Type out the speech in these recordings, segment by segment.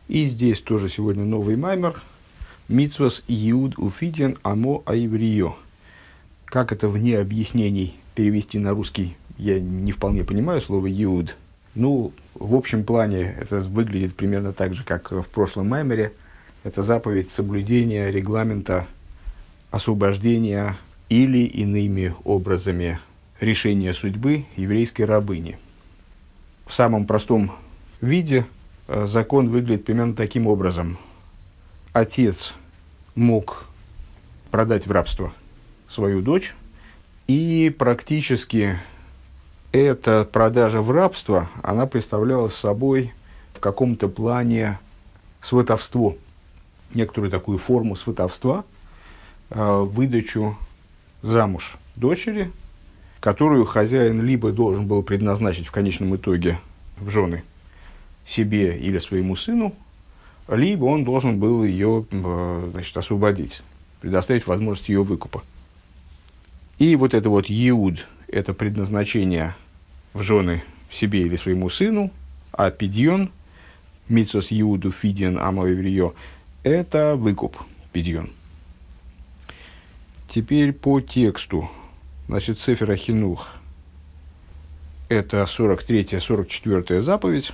И здесь тоже сегодня новый маймер. Мицвас Иуд Уфиден Амо Аиврио. Как это вне объяснений перевести на русский, я не вполне понимаю слово Иуд. Ну, в общем плане это выглядит примерно так же, как в прошлом маймере. Это заповедь соблюдения регламента освобождения или иными образами решения судьбы еврейской рабыни. В самом простом виде закон выглядит примерно таким образом. Отец мог продать в рабство свою дочь, и практически эта продажа в рабство, она представляла собой в каком-то плане сватовство, некоторую такую форму сватовства, выдачу замуж дочери, которую хозяин либо должен был предназначить в конечном итоге в жены себе или своему сыну, либо он должен был ее, освободить, предоставить возможность ее выкупа. И вот это вот Иуд, это предназначение в жены себе или своему сыну, а пидьон, митсос Иуду фидиен амо еврио, это выкуп, пидьон. Теперь по тексту. Значит, Сефер Ахинух, это 43-44 заповедь.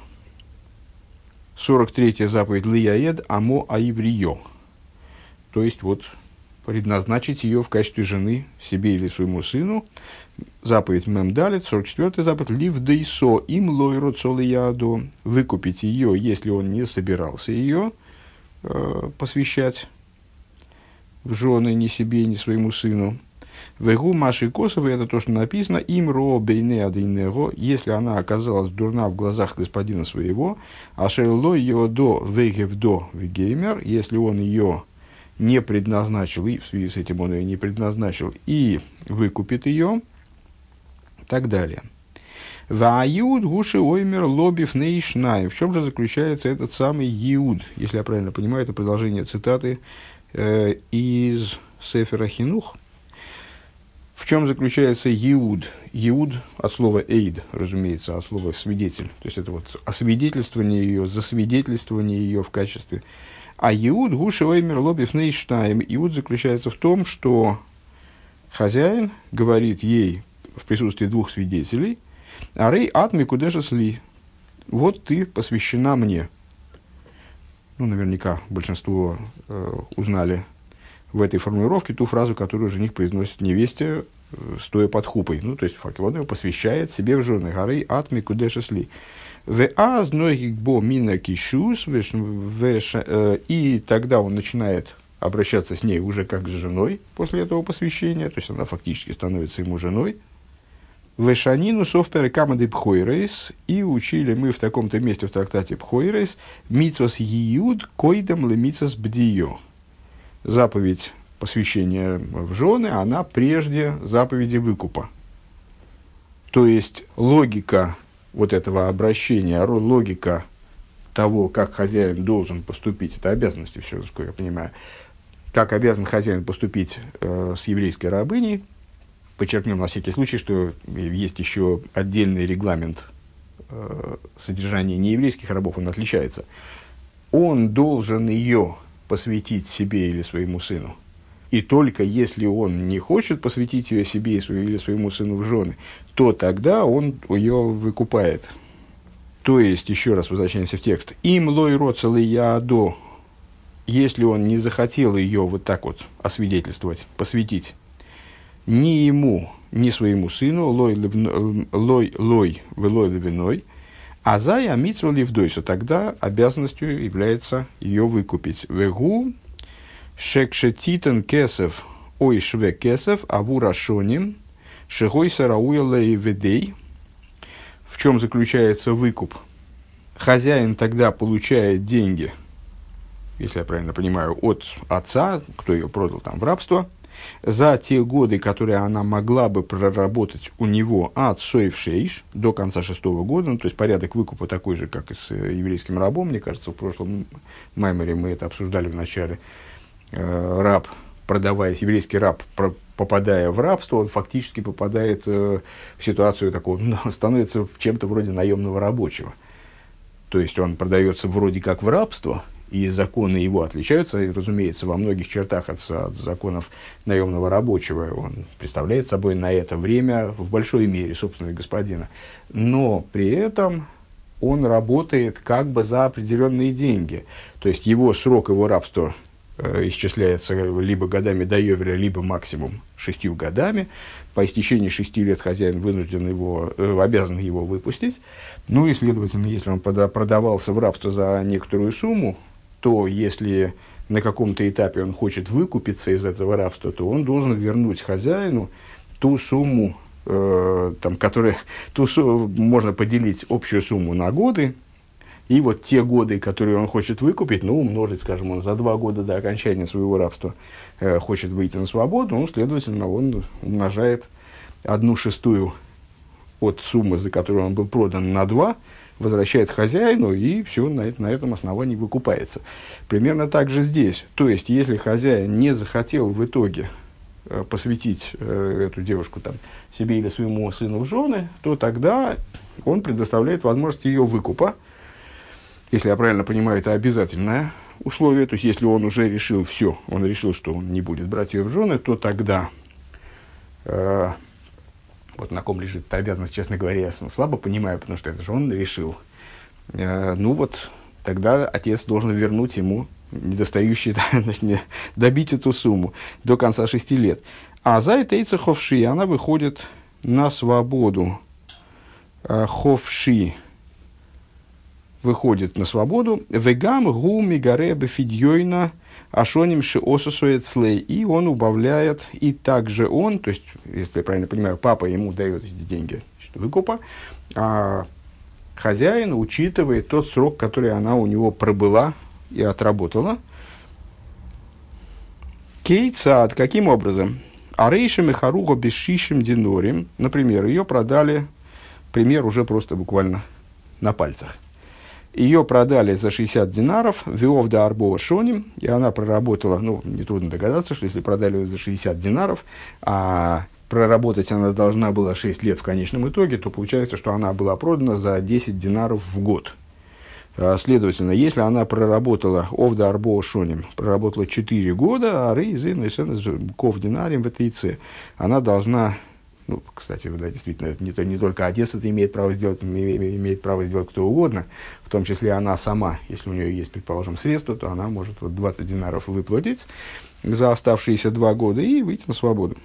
43-я заповедь Лияед Амо Аиврио. То есть, вот, предназначить ее в качестве жены себе или своему сыну. Заповедь Мемдалит, 44-я заповедь Ливдейсо им лойрот солиядо. Выкупить ее, если он не собирался ее посвящать в жены ни себе, ни своему сыну. Вегу Маши Косовой, это то, что написано, им ро бейне адейнего, если она оказалась дурна в глазах господина своего, а шерло ее до вегевдо вегеймер, если он ее не предназначил, и в связи с этим он ее не предназначил, и выкупит ее, и так далее. Ваиуд гуши оймер лобив нейшнаем. В чем же заключается этот самый Иуд? Если я правильно понимаю, это продолжение цитаты из Сефера Хинух. В чем заключается Иуд? Иуд от слова эйд, разумеется, от слова свидетель. То есть это вот освидетельствование ее, засвидетельствование ее в качестве. А Иуд гуши оймер лобив нейшнаем. Иуд заключается в том, что хозяин говорит ей в присутствии двух свидетелей: «Арей атми кудеша сли». Вот ты посвящена мне. Ну, наверняка большинство узнали в этой формулировке ту фразу, которую жених произносит невесте, стоя под хупой. Ну, то есть, он его посвящает себе в жены. «Арей атми кудеша сли». И тогда он начинает обращаться с ней уже как с женой после этого посвящения, то есть она фактически становится ему женой. Вешанину софперы камады пхойрейс, и учили мы в таком-то месте в трактате пхойрейс митсвас иуд койдам ле митсвас бдио. Заповедь посвящения в жены, она прежде заповеди выкупа. То есть логика вот этого обращения, логика того, как хозяин должен поступить, это обязанности, все, насколько я понимаю, как обязан хозяин поступить с еврейской рабыней. Подчеркнем на всякий случай, что есть еще отдельный регламент содержания нееврейских рабов, он отличается. Он должен ее посвятить себе или своему сыну. И только если он не хочет посвятить ее себе или своему сыну в жены, то тогда он ее выкупает. То есть, еще раз возвращаемся в текст. «Им лой роцелы яадо», если он не захотел ее вот так вот освидетельствовать, посвятить, ни ему, ни своему сыну, лой левиной, а зая митсва ливдойса, тогда обязанностью является ее выкупить. Вегу шекшетитен кесев ой шве кесев авурашоним шегой сарауя лейведей. В чем заключается выкуп? Хозяин тогда получает деньги, если я правильно понимаю, от отца, кто ее продал там в рабство, за те годы, которые она могла бы проработать у него от соев шейш до конца 6-го года. Ну, то есть порядок выкупа такой же, как и с еврейским рабом. Мне кажется, в прошлом маймере мы это обсуждали в начале. Раб, продаваясь, еврейский раб, попадая в рабство, он фактически попадает в ситуацию такого, становится чем-то вроде наемного рабочего. то есть он продается вроде как в рабство, и законы его отличаются, и, разумеется, во многих чертах от законов наемного рабочего. Он представляет собой на это время в большой мере собственного господина. Но при этом он работает как бы за определенные деньги. То есть его срок, его рабства исчисляется либо годами до Йовеля, либо максимум 6 годами. По истечении 6 лет хозяин вынужден обязан его выпустить. Ну и, следовательно, если он продавался в рабство за некоторую сумму, то если на каком-то этапе он хочет выкупиться из этого рабства, то он должен вернуть хозяину ту сумму, можно поделить общую сумму на годы, и вот те годы, которые он хочет выкупить, умножить, скажем, он за 2 года до окончания своего рабства хочет выйти на свободу, следовательно, он умножает 1/6 от суммы, за которую он был продан, на 2, возвращает хозяину, и все на этом основании выкупается. Примерно так же здесь. То есть, если хозяин не захотел в итоге посвятить эту девушку себе или своему сыну в жены, то тогда он предоставляет возможность ее выкупа. Если я правильно понимаю, это обязательное условие. То есть, если он уже решил все, он решил, что он не будет брать ее в жены, то тогда... Вот на ком лежит эта обязанность, честно говоря, я слабо понимаю, потому что это же он решил. Тогда отец должен вернуть ему недостающий, добить эту сумму до конца 6 лет. А за это ховши, она выходит на свободу. Ховши выходит на свободу. Вегам гу мигаре бефидьойна ашоним шиосусует слей. И он убавляет, и также он, то есть, если я правильно понимаю, папа ему дает эти деньги выкупа, а хозяин учитывает тот срок, который она у него пробыла и отработала. Кейцад, каким образом? Арейшем и харуго бесшишем динорим. Например, ее продали, пример уже просто буквально на пальцах. Ее продали за 60 динаров, виов да арбова шоним, и она проработала, нетрудно догадаться, что если продали ее за 60 динаров, а проработать она должна была 6 лет в конечном итоге, то получается, что она была продана за 10 динаров в год. Следовательно, если она проработала овда арбова шоним, проработала 4 года, а рейзы, ков динарим в этой ИЦ, она должна... кстати, да, действительно, не только отец это имеет право сделать, имеет право сделать кто угодно, в том числе она сама, если у нее есть, предположим, средства, то она может 20 динаров выплатить за оставшиеся 2 года и выйти на свободу.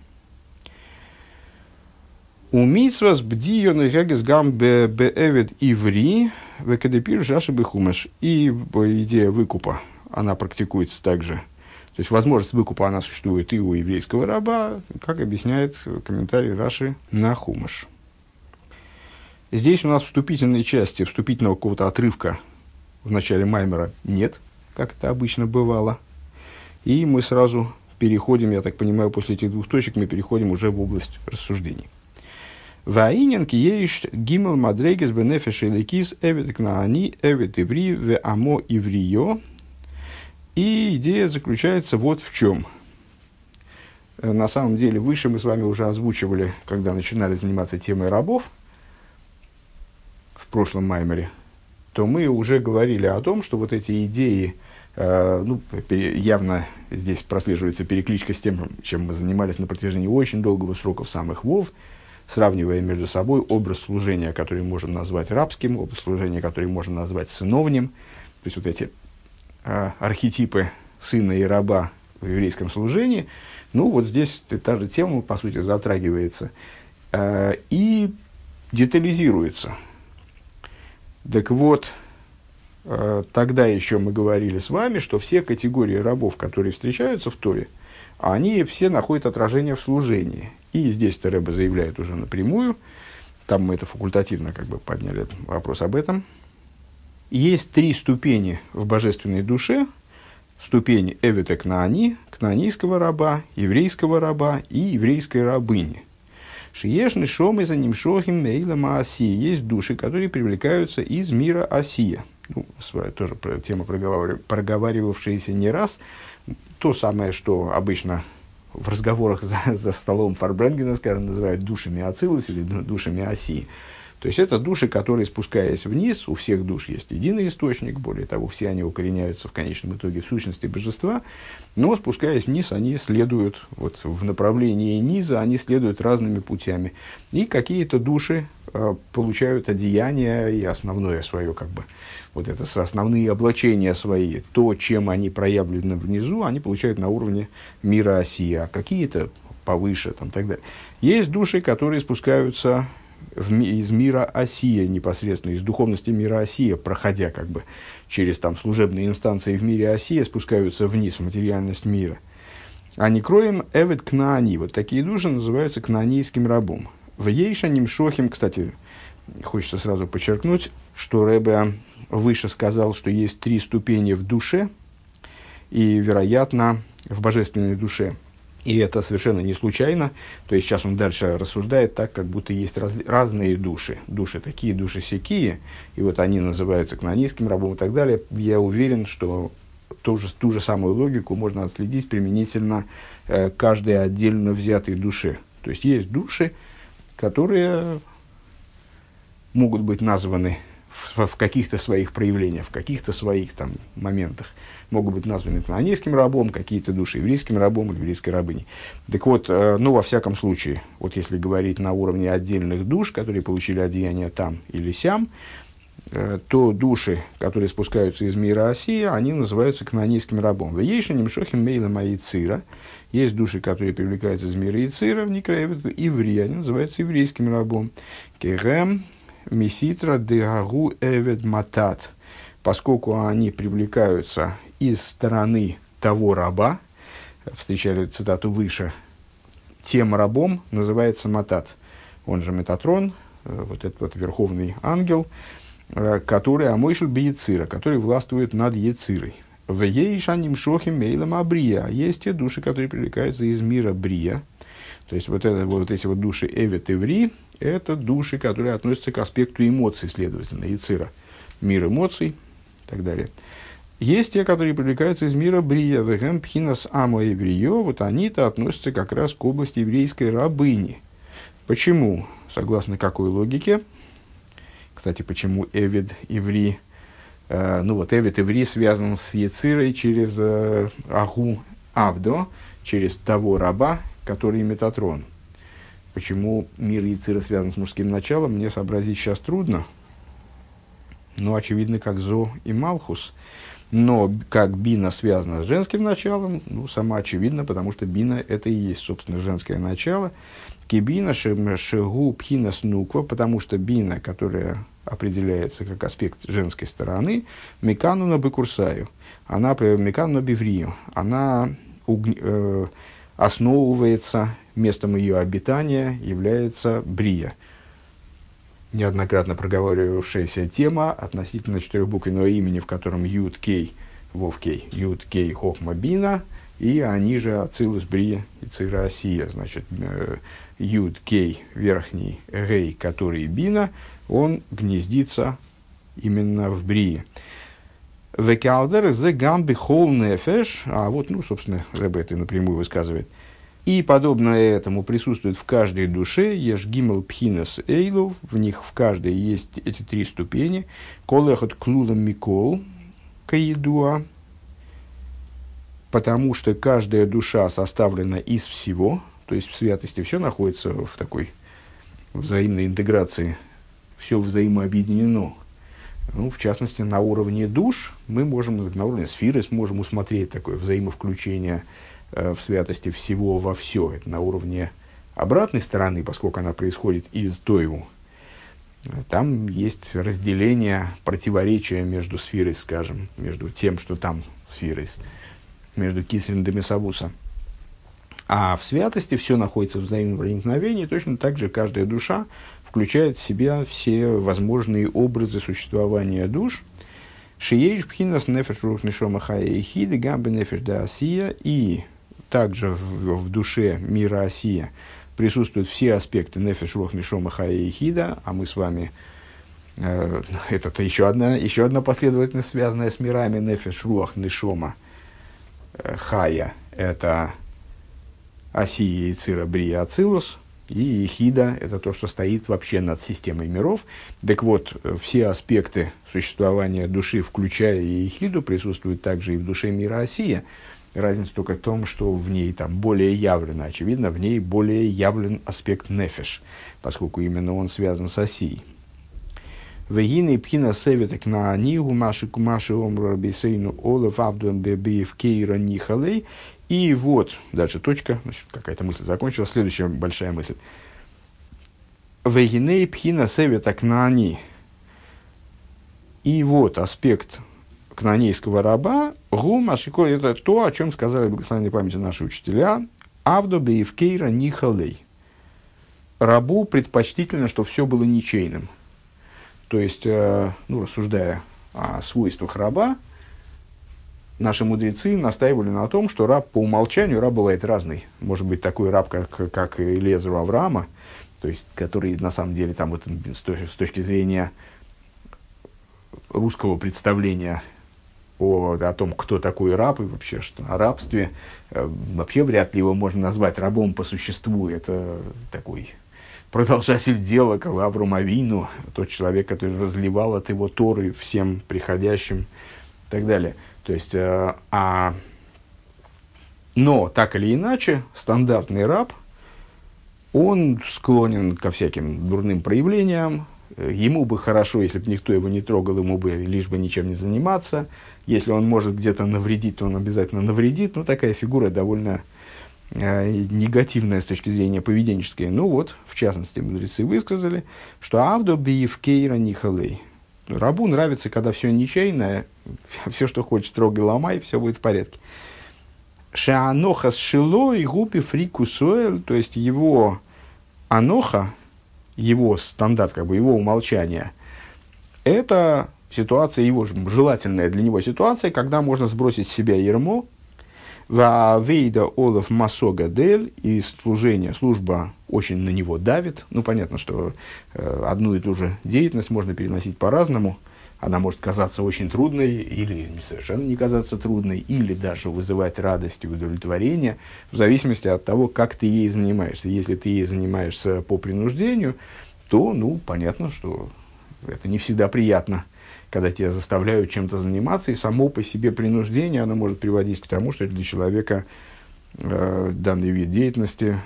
У митсвас бдион гагес гам беэвед иври векадепир жаши бехумаш. И идея выкупа, она практикуется также. То есть, возможность выкупа, она существует и у еврейского раба, как объясняет комментарий Раши на Хумаш. Здесь у нас вступительной части, вступительного какого-то отрывка в начале Маймера нет, как это обычно бывало. И мы сразу переходим, я так понимаю, после этих 2 точек мы переходим уже в область рассуждений. Ваинен киеиш гимел мадрегес бенефеш элекис эвет кнаани эвет иври ве амо иврио. И идея заключается вот в чем. На самом деле, выше мы с вами уже озвучивали, когда начинали заниматься темой рабов в прошлом маймере, то мы уже говорили о том, что вот эти идеи, явно здесь прослеживается перекличка с тем, чем мы занимались на протяжении очень долгого срока в самых Вов, сравнивая между собой образ служения, который можно назвать рабским, образ служения, который можно назвать сыновним, то есть вот эти архетипы сына и раба в еврейском служении. Вот здесь та же тема, по сути, затрагивается и детализируется. Так вот, тогда еще мы говорили с вами, что все категории рабов, которые встречаются в Торе, они все находят отражение в служении. И здесь-то Ребе заявляет уже напрямую, там мы это факультативно подняли вопрос об этом. Есть 3 ступени в божественной душе. Ступень Эвета Кнаани, кнаанийского раба, еврейского раба и еврейской рабыни. Шиешны шомы за ним шохим мейлама асия. Есть души, которые привлекаются из мира асия. Тоже тема, проговаривавшаяся не раз. То самое, что обычно в разговорах за столом Фарбренгена, скажем, называют душами Ацилус или душами Асии. То есть это души, которые, спускаясь вниз, у всех душ есть единый источник, более того, все они укореняются в конечном итоге в сущности божества, но спускаясь вниз, они следуют вот, в направлении низа, они следуют разными путями. И какие-то души получают одеяние и основное свое, как бы, вот это основные облачения свои, то, чем они проявлены внизу, они получают на уровне мира Осия, а какие-то повыше, там, так далее. Есть души, которые спускаются из мира Осия, непосредственно из духовности мира Осия, проходя как бы через там, служебные инстанции в мире Осия, спускаются вниз в материальность мира. А не кроем эвет кнаани. Вот такие души называются кнаанийским рабом. В ейшаним шохим, кстати, хочется сразу подчеркнуть, что Ребе выше сказал, что есть 3 ступени в душе и, вероятно, в божественной душе. И это совершенно не случайно. То есть сейчас он дальше рассуждает так, как будто есть разные души. Души такие, души сякие. И вот они называются кнаанийским рабом и так далее. Я уверен, что ту же самую логику можно отследить применительно каждой отдельно взятой душе. То есть есть души, которые могут быть названы в каких-то своих проявлениях, в каких-то своих там моментах. Могут быть названы кнаанийским рабом, какие-то души еврейским рабом или еврейской рабыней. Так вот, ну, во всяком случае, вот если говорить на уровне отдельных душ, которые получили одеяние там или сям, то души, которые спускаются из мира Осия, они называются кнаанийским рабом. В ейшаним шохим мейлам аицира. Есть души, которые привлекаются из мира Ицира, в Никраевит иври, они называются еврейским рабом. Керем миситра дегагу эвед матат. Поскольку они привлекаются из стороны того раба, встречали цитату выше, тем рабом называется матат. Он же Метатрон, вот этот вот верховный ангел, который амойшель бейцира, который властвует над Ецирой. В ейшаним шохим мейлам абрия. Есть те души, которые привлекаются из мира брия. То есть вот эти вот души эвет и ври, это души, которые относятся к аспекту эмоций, следовательно, Ецира, мир эмоций и так далее. Есть те, которые привлекаются из мира брия, вэгэм пхинас амо евриё, вот они-то относятся как раз к области еврейской рабыни. Почему? Согласно какой логике? Кстати, почему эвед иври? Ну вот, эвед иври связан с Ецирой через агу авдо, через того раба, который Метатрон. Почему мир Ецира связан с мужским началом, мне сообразить сейчас трудно. Но очевидно, как Зо и Малхус. Но как Бина связана с женским началом, ну, сама очевидно, потому что Бина это и есть, собственно, женское начало. Кибина шегу пхинас нуква, потому что Бина, которая определяется как аспект женской стороны, мекану на бекурсаю, она мекану на биврию, она основывается, местом ее обитания является брия. Неоднократно проговаривавшаяся тема относительно 4-буквенного имени, в котором Юд Кей, Вов Кей, Юд Кей Хохма Бина, и они же Ацилус Брия и Цира Осия. Значит, Юд Кей, верхний Гей, который Бина, он гнездится именно в Брии. Векалдер зе гамби хол нефеш, а вот, ну, собственно, Ребе это напрямую высказывает. И подобное этому присутствует в каждой душе, еш гимел пхинас эйлов, в них в каждой есть эти 3 ступени, колехот клулам микол каедуа, потому что каждая душа составлена из всего, то есть в святости все находится в такой взаимной интеграции, все взаимообъединено. Ну, в частности, на уровне душ мы можем, на уровне сферы сможем усмотреть такое взаимовключение в святости всего во все. Это на уровне обратной стороны, поскольку она происходит из Тойву. Там есть разделение, противоречия между сферой, скажем, между тем, что там сферой, между Кислин и Месавуса. А в святости все находится в взаимном проникновении, точно так же каждая душа включает в себя все возможные образы существования душ. Шиеиш пхинас нефеш рух нишома хая и хиды гамбе нефеш да осия. И также в душе мира Осия присутствуют все аспекты нефеш рух нишома хая и хида, а мы с вами, это еще одна последовательность, связанная с мирами нефеш рух нишома хая, это Осия, Ецира, Брия, Ацилус, и ехида – это то, что стоит вообще над системой миров. Так вот, все аспекты существования души, включая и ехиду, присутствуют также и в душе мира Осия. Разница только в том, что в ней там более явлено, очевидно, в ней более явлен аспект нефеш, поскольку именно он связан с Осией. Вегины пхина севеток на нигу маши кумаши омру бейсейну олев авдуэн бебиев кейра нихалей. И вот, дальше точка, значит, какая-то мысль закончилась, следующая большая мысль. Вегины пхина севеток на они. И вот аспект кнаанейского раба, гу машико, это то, о чем сказали благословенной памяти наши учителя, авду бейв кейра нихалей. Рабу предпочтительно, чтобы все было ничейным. То есть, рассуждая о свойствах раба, наши мудрецы настаивали на том, что раб по умолчанию, раб бывает разный. Может быть такой раб, как Элиэзер у Авраама, то есть, который на самом деле там, вот, с точки зрения русского представления о том, кто такой раб и вообще что о рабстве, вообще вряд ли его можно назвать рабом по существу. Это такой продолжатель дела, как Авром Авину, тот человек, который разливал от его Торы всем приходящим и так далее. То есть, но так или иначе, стандартный раб, он склонен ко всяким дурным проявлениям. Ему бы хорошо, если бы никто его не трогал, ему бы лишь бы ничем не заниматься. Если он может где-то навредить, то он обязательно навредит. Ну, такая фигура довольно негативная с точки зрения поведенческой. Ну вот, в частности, мудрецы высказали, что «Авдо биев кейра нихалей». Рабу нравится, когда все ничейное, все, что хочешь, трогай, ломай, все будет в порядке. «Шеаноха с шило и гупи фрику соэль», то есть его аноха, его стандарт, как бы его умолчание, это ситуация, его желательная для него ситуация, когда можно сбросить с себя ярмо, вейда олов масогадель, и служба очень на него давит. Ну, понятно, что одну и ту же деятельность можно переносить по-разному. Она может казаться очень трудной, или совершенно не казаться трудной, или даже вызывать радость и удовлетворение, в зависимости от того, как ты ей занимаешься. Если ты ей занимаешься по принуждению, то, понятно, что это не всегда приятно, когда тебя заставляют чем-то заниматься, и само по себе принуждение, оно может приводить к тому, что для человека данный вид деятельности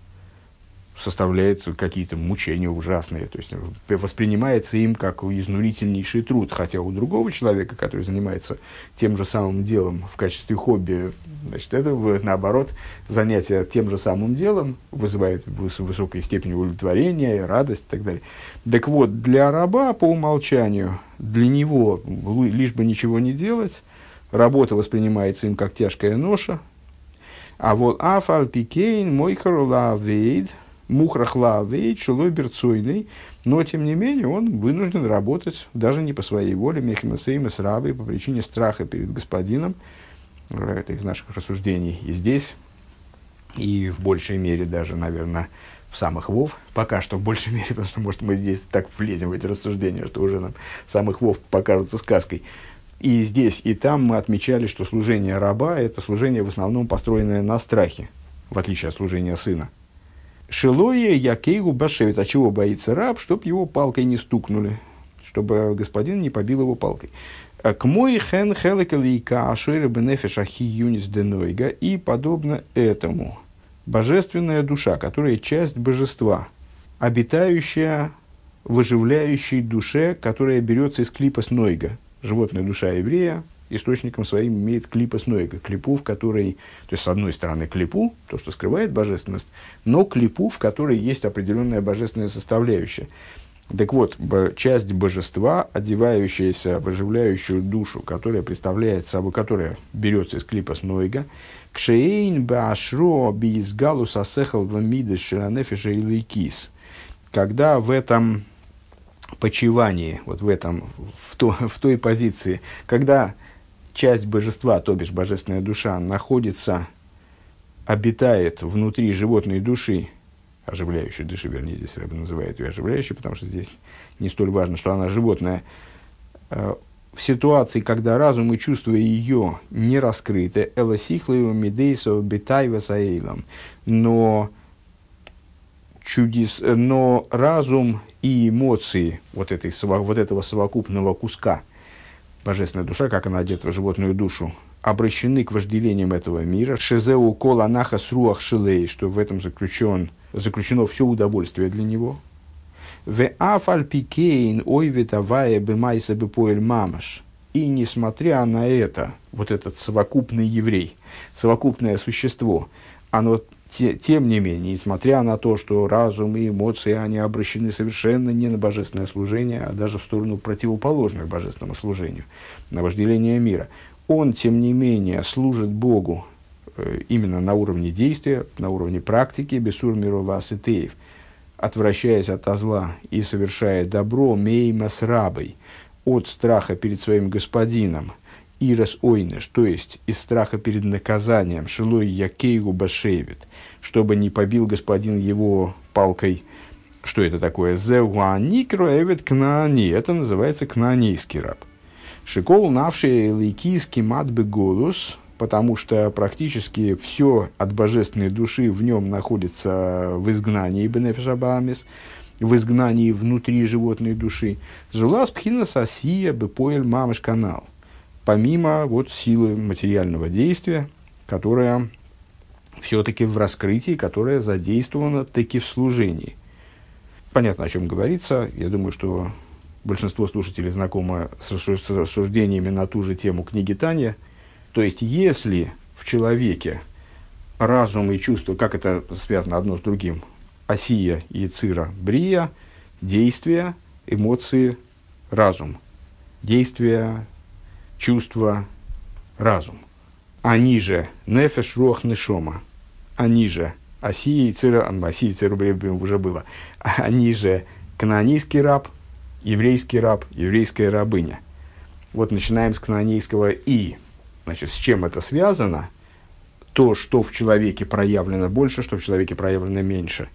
составляет какие-то мучения ужасные, то есть воспринимается им как изнурительнейший труд, хотя у другого человека, который занимается тем же самым делом в качестве хобби, значит, это, наоборот, занятие тем же самым делом вызывает высокой степени удовлетворения, радость и так далее. Так вот, для раба по умолчанию, для него, лишь бы ничего не делать, работа воспринимается им как тяжкая ноша, а вот афаль пикейн мойхар лавейд, мухрах лавейд, шелой берцойный, но, тем не менее, он вынужден работать даже не по своей воле, мехимасейма с рабой, по причине страха перед господином. Это из наших рассуждений и здесь, и в большей мере даже, наверное, в самых вов, пока что в большей мере, потому что, может, мы здесь так влезем в эти рассуждения, что уже нам самых вов покажутся сказкой. И здесь, и там мы отмечали, что служение раба – это служение в основном построенное на страхе, в отличие от служения сына. Шилое якейгу башевит, а чего боится раб, чтоб его палкой не стукнули, чтобы господин не побил его палкой. К мой хен хелекалика ашойра бенефиш ахи юнис денойга, и подобно этому божественная душа, которая часть божества, обитающая в оживляющей душе, которая берется из клипос нойга. Животная душа еврея источником своим имеет клипос нойга, клипу, в которой, то есть с одной стороны клипу, то, что скрывает божественность, но клипу, в которой есть определенная божественная составляющая. Так вот, часть божества, одевающаяся в оживляющую душу, которая представляет собой, которая берется из клипос нойга, кшеейн башро биизгалус асехал вамидес ширанефиша и лейкис, когда в этом почивании, вот в той позиции, когда часть божества, то бишь божественная душа, находится, обитает внутри животной души, оживляющей души, вернее, здесь Рэбе называет ее оживляющей, потому что здесь не столь важно, что она животная, в ситуации, когда разум и чувства ее не раскрыты, элосихлею медейсо бетайва саэйлам, но но разум и эмоции вот этого совокупного куска, божественная душа, как она одета в животную душу, обращены к вожделениям этого мира. Шезеу кол анаха сруах шилей, что в этом заключено все удовольствие для него. В афальпикейн ойвит авая бемайса бепоэль мамаш. И несмотря на это, вот этот совокупный еврей, совокупное существо, оно, тем не менее, несмотря на то, что разум и эмоции, они обращены совершенно не на божественное служение, а даже в сторону противоположную божественному служению, на вожделение мира, он, тем не менее, служит Богу именно на уровне действия, на уровне практики, бесур миру васитеев, отвращаясь от зла и совершая добро, мейма с рабой, от страха перед своим господином, ирас ойнеш, то есть из страха перед наказанием, шилой якейгу башевит, чтобы не побил господин его палкой. Что это такое? Зеуаникро эвет кнаани, это называется кнаанейский раб. Шикол навший лейкийский матбе голос, потому что практически все от божественной души в нем находится в изгнании бенефишабамис, в изгнании внутри животной души. Зулас пхина сасия бепоэль мамыш канал. Помимо вот силы материального действия, которая все-таки в раскрытии, которая задействована таки в служении. Понятно, о чем говорится. Я думаю, что большинство слушателей знакомо с рассуждениями на ту же тему книги Таня. То есть, если в человеке разум и чувство, как это связано одно с другим, асия и цира брия, действия, эмоции, разум. Действия, чувства, разум. Они же нефеш руах нешома. Они же асия и цира брия уже было. Они же кнаанейский раб, еврейская рабыня. Вот начинаем с кнаанейского «и». Значит, с чем это связано? То, что в человеке проявлено больше, что в человеке проявлено меньше.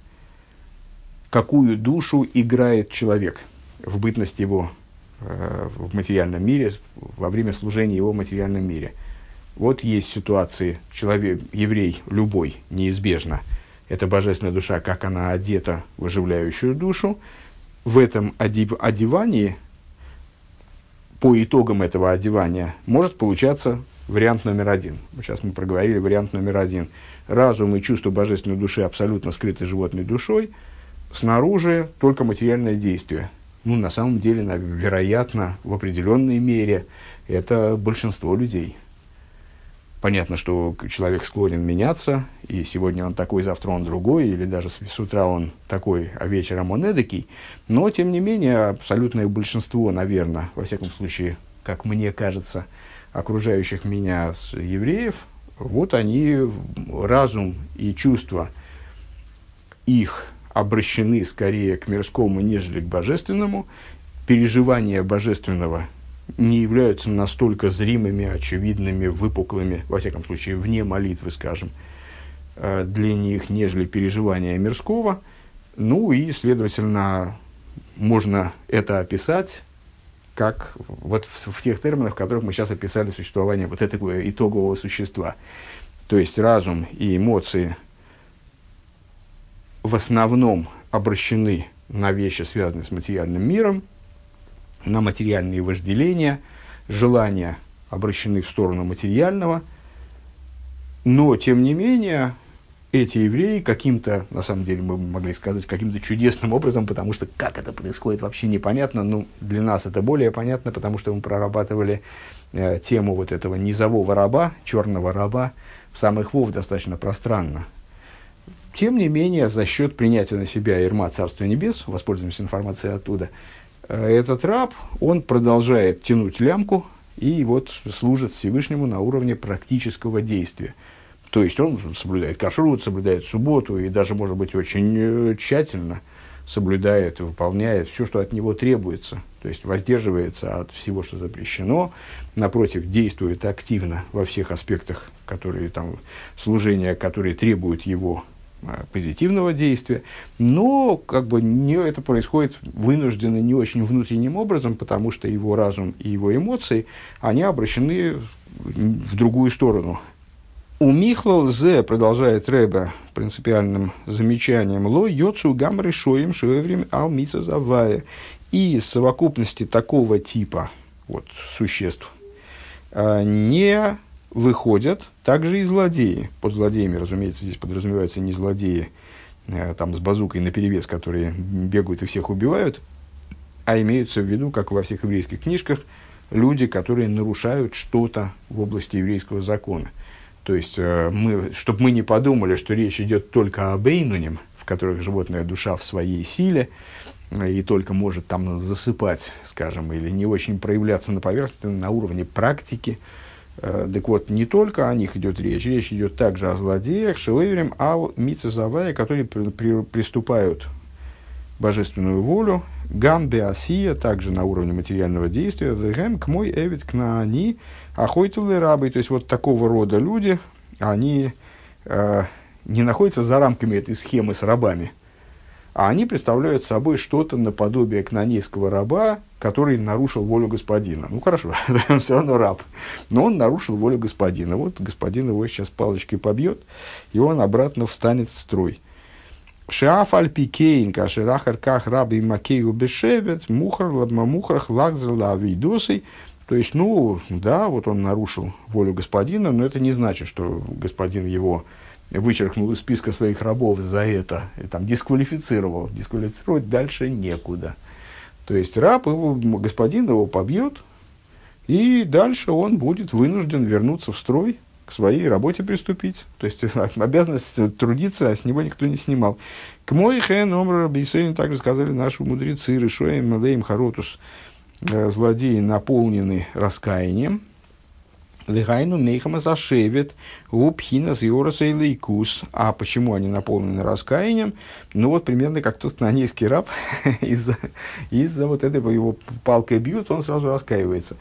Какую душу играет человек в бытность его в материальном мире, во время служения его в материальном мире. Вот есть ситуации, человек, еврей любой, неизбежно, это божественная душа, как она одета в оживляющую душу. В этом одевании, по итогам этого одевания, может получаться вариант номер один. Сейчас мы проговорили вариант номер один. Разум и чувство божественной души абсолютно скрыты животной душой, снаружи только материальное действие. Ну, на самом деле, вероятно, в определенной мере это большинство людей. Понятно, что человек склонен меняться, и сегодня он такой, завтра он другой, или даже с утра он такой, а вечером он эдакий. Но, тем не менее, абсолютное большинство, наверное, во всяком случае, как мне кажется, окружающих меня евреев, вот они, разум и чувства их обращены скорее к мирскому, нежели к божественному. Переживания божественного не являются настолько зримыми, очевидными, выпуклыми, во всяком случае, вне молитвы, скажем, для них, нежели переживания мирского. Ну и, следовательно, можно это описать как вот в тех терминах, в которых мы сейчас описали существование вот этого итогового существа. То есть разум и эмоции в основном обращены на вещи, связанные с материальным миром, на материальные вожделения, желания обращены в сторону материального, но, тем не менее, эти евреи каким-то, на самом деле, мы могли сказать, каким-то чудесным образом, потому что как это происходит, вообще непонятно, но для нас это более понятно, потому что мы прорабатывали тему вот этого низового раба, черного раба, в самых вов достаточно пространно. Тем не менее, за счет принятия на себя ярма Царства Небес, воспользуемся информацией оттуда, этот раб, он продолжает тянуть лямку и вот служит Всевышнему на уровне практического действия. То есть он соблюдает кашрут, соблюдает субботу и даже, может быть, очень тщательно соблюдает и выполняет все, что от него требуется. То есть воздерживается от всего, что запрещено, напротив, действует активно во всех аспектах, которые, там, служения, которые требуют его позитивного действия, но как бы это происходит вынужденно, не очень внутренним образом, потому что его разум и его эмоции, они обращены в другую сторону. У Михлал Зе, продолжает Ребе принципиальным замечанием, ло йоцу гам решоем шеврим ал мица завая. И из совокупности такого типа вот, существ не выходят также и злодеи. Под злодеями, разумеется, здесь подразумеваются не злодеи там, с базукой наперевес, которые бегают и всех убивают, а имеются в виду, как во всех еврейских книжках, люди, которые нарушают что-то в области еврейского закона. То есть, чтобы мы не подумали, что речь идет только об эйнунем, в которых животная душа в своей силе, и только может там засыпать, скажем, или не очень проявляться на поверхности, на уровне практики. Так вот, не только о них идет речь. Речь идет также о злодеях, шевеверим, ал мицезавая, которые приступают божественную волю, гамбе асия, также на уровне материального действия, вегем к мой эвид кнаани, ахойтулы рабы. То есть, вот такого рода люди, они не находятся за рамками этой схемы с рабами, а они представляют собой что-то наподобие кнаанейского раба, который нарушил волю господина. Ну, хорошо, он все равно раб, но он нарушил волю господина. Вот господин его сейчас палочкой побьет, и он обратно встанет в строй. Шеаф альпикейн, кашерахар ках раби макею бешевет, мухрах лакзер лавидосой. То есть, ну, да, вот он нарушил волю господина, но это не значит, что господин его вычеркнул из списка своих рабов за это, и там дисквалифицировал. Дисквалифицировать дальше некуда. То есть, раб его, господин его побьет, и дальше он будет вынужден вернуться в строй, к своей работе приступить. То есть, обязанность трудиться, а с него никто не снимал. К мой хэн омра бейсейн также сказали наши мудрецы, решоем мэлэйм харотус, злодеи наполнены раскаянием. Легайну мейхама зашевет упхинас йораса и лейкус. А почему они наполнены раскаянием? Ну вот примерно как тот кнаанейский раб, из-за вот этого его палкой бьют, он сразу раскаивается.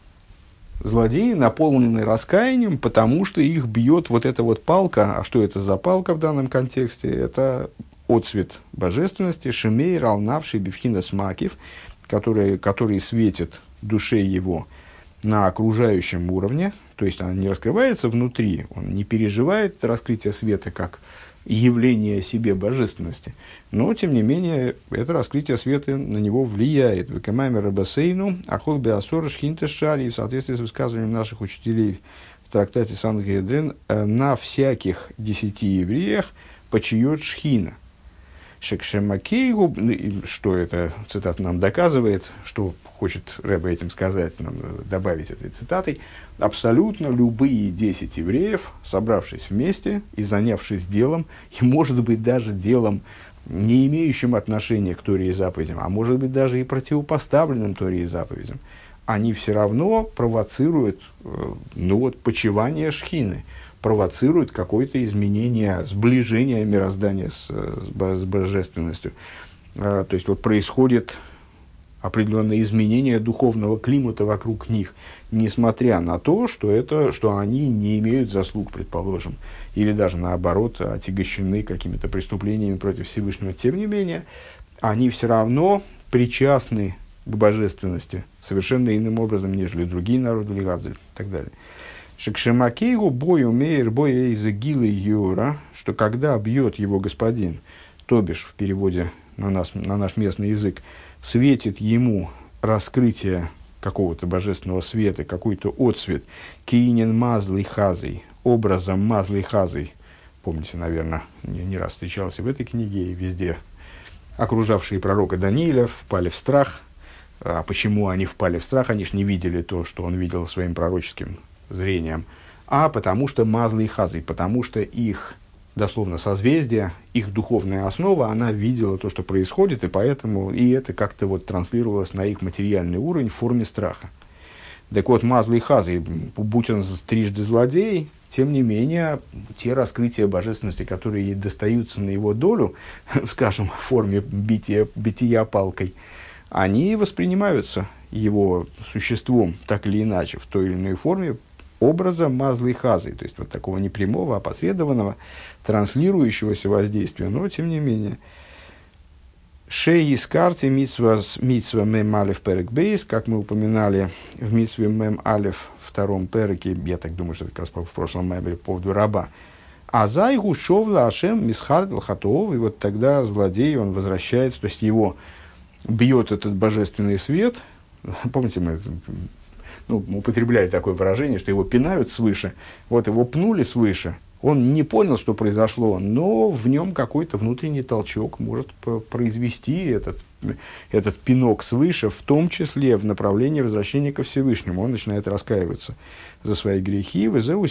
Злодеи наполнены раскаянием, потому что их бьет вот эта вот палка. А что это за палка в данном контексте? Это отцвет божественности, шемейр алнавший бифхинас макив, который светит душе его на окружающем уровне, то есть она не раскрывается внутри, он не переживает раскрытие света как явление себе божественности, но, тем не менее, это раскрытие света на него влияет. Векамаймер рабасейну, ахол беасор шхинта шари, в соответствии с высказыванием наших учителей в трактате Сангедрин, на всяких 10 евреях почиет шхина. Шекшемакейгу, что это цитата нам доказывает, что хочет Ребе этим сказать, нам добавить этой цитатой, абсолютно любые 10 евреев, собравшись вместе и занявшись делом, и, может быть, даже делом, не имеющим отношения к Торе и заповедям, а может быть, даже и противопоставленным Торе и заповедям, они все равно провоцируют почивание шхины, провоцирует какое-то изменение, сближение мироздания с божественностью. То есть, вот происходит определенное изменение духовного климата вокруг них, несмотря на то, что они не имеют заслуг, предположим, или даже наоборот, отягощены какими-то преступлениями против Всевышнего. Тем не менее, они все равно причастны к божественности совершенно иным образом, нежели другие народы, и так далее. Шекшемакейгу бою мейр боя из гилы юра, что когда бьет его господин, то бишь в переводе на наш местный язык, светит ему раскрытие какого-то божественного света, какой-то отцвет, киинен мазлый хазой, образом мазлый хазой. Помните, наверное, не раз встречался в этой книге и везде. Окружавшие пророка Даниила впали в страх. А почему они впали в страх? Они ж не видели то, что он видел своим пророческим зрением, а потому что мазлый хазы, потому что их, дословно, созвездие, их духовная основа, она видела то, что происходит, и поэтому и это как-то вот транслировалось на их материальный уровень в форме страха. Так вот, мазлый хазы, будь он трижды злодей, тем не менее, те раскрытия божественности, которые достаются на его долю, скажем, в форме бития палкой, они воспринимаются его существом так или иначе, в той или иной форме, образа мазлы хазы, то есть вот такого непрямого, опосредованного, транслирующегося воздействия, но тем не менее. Шеи из карты митсва мем алев перек бейс, как мы упоминали в митсве мем алев втором переке, я так думаю, что это как раз в прошлом мемере по поводу раба. А зайгу шовла ашем мисхардл хатов, и вот тогда злодей, он возвращается, то есть его бьет этот божественный свет. Помните, мы употребляли такое выражение, что его пинают свыше, вот его пнули свыше. Он не понял, что произошло, но в нем какой-то внутренний толчок может произвести этот пинок свыше, в том числе в направлении возвращения ко Всевышнему. Он начинает раскаиваться за свои грехи.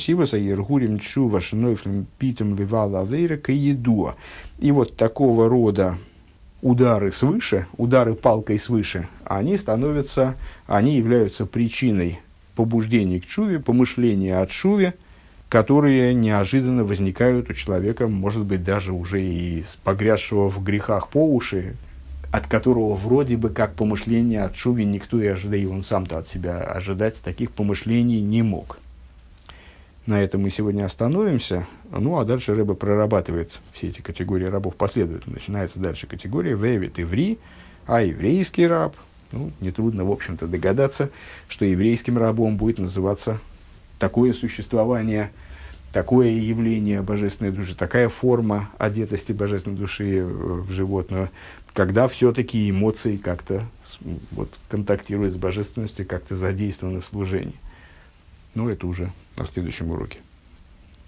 И вот такого рода удары свыше, удары палкой свыше, они являются причиной побуждений к чуве, помышления о чуве, которые неожиданно возникают у человека, может быть, даже уже и погрязшего в грехах по уши, от которого вроде бы как помышления от шуви никто и ожидает, и он сам-то от себя ожидать таких помышлений не мог. На этом мы сегодня остановимся. Ну, а дальше Ребе прорабатывает все эти категории рабов последовательно. Начинается дальше категория «Вевит иври», а еврейский раб. Ну, нетрудно, в общем-то, догадаться, что еврейским рабом будет называться такое существование, такое явление божественной души, такая форма одетости божественной души в животное, когда все-таки эмоции как-то контактируют с божественностью, как-то задействованы в служении. Но это уже на следующем уроке.